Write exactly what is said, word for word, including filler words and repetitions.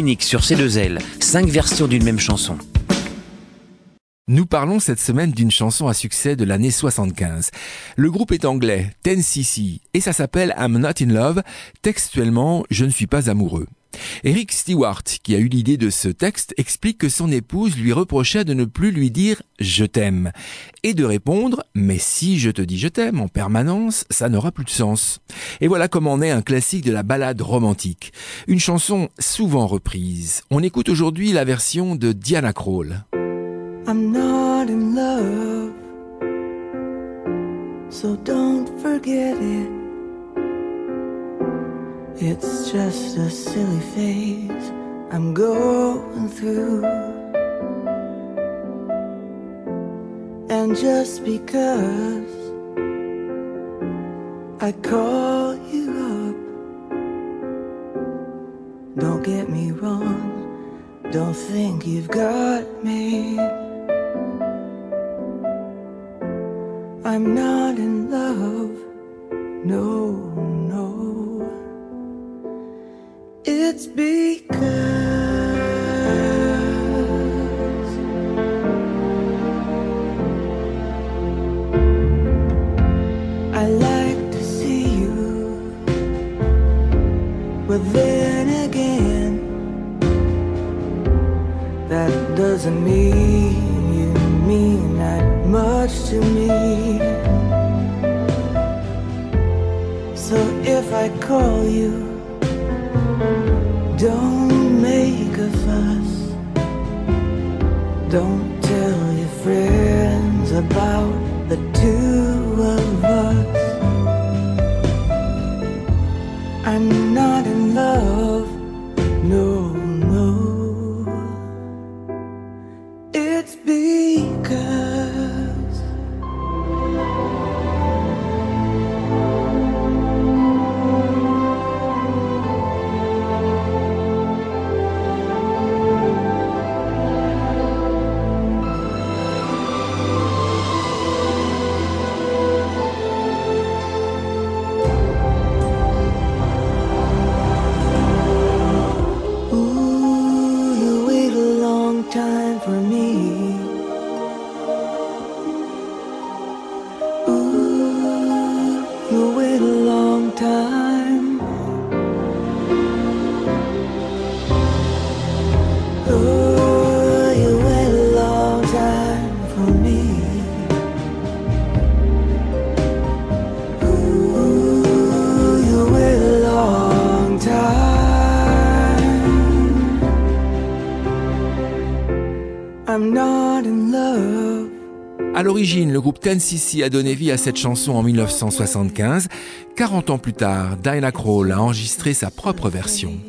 unique sur C deux L, cinq versions d'une même chanson. Nous parlons cette semaine d'une chanson à succès de l'année soixante-quinze. Le groupe est anglais, ten C C, et ça s'appelle I'm Not in Love, textuellement « Je ne suis pas amoureux ». Eric Stewart, qui a eu l'idée de ce texte, explique que son épouse lui reprochait de ne plus lui dire « je t'aime » et de répondre « mais si je te dis je t'aime en permanence, ça n'aura plus de sens ». Et voilà comment naît un classique de la ballade romantique. Une chanson souvent reprise. On écoute aujourd'hui la version de Diana Krall. I'm not in love, so don't forget it. It's just a silly phase I'm going through. And just because I call you up, don't get me wrong, don't think you've got me. I'm not in love, no, no. It's because I like to see you, but then again, that doesn't mean you mean that much to me. So if I call you, don't make a fuss. Don't tell your friends about the two of us. I'm not in love, no, no. It's because time for me. Ooh, you wait a long time. Ooh, you wait a long time for me. Ooh, you wait a long time. I'm not in love. À l'origine, le groupe ten C C a donné vie à cette chanson en dix-neuf cent soixante-quinze. quarante ans plus tard, Diana Krall a enregistré sa propre version.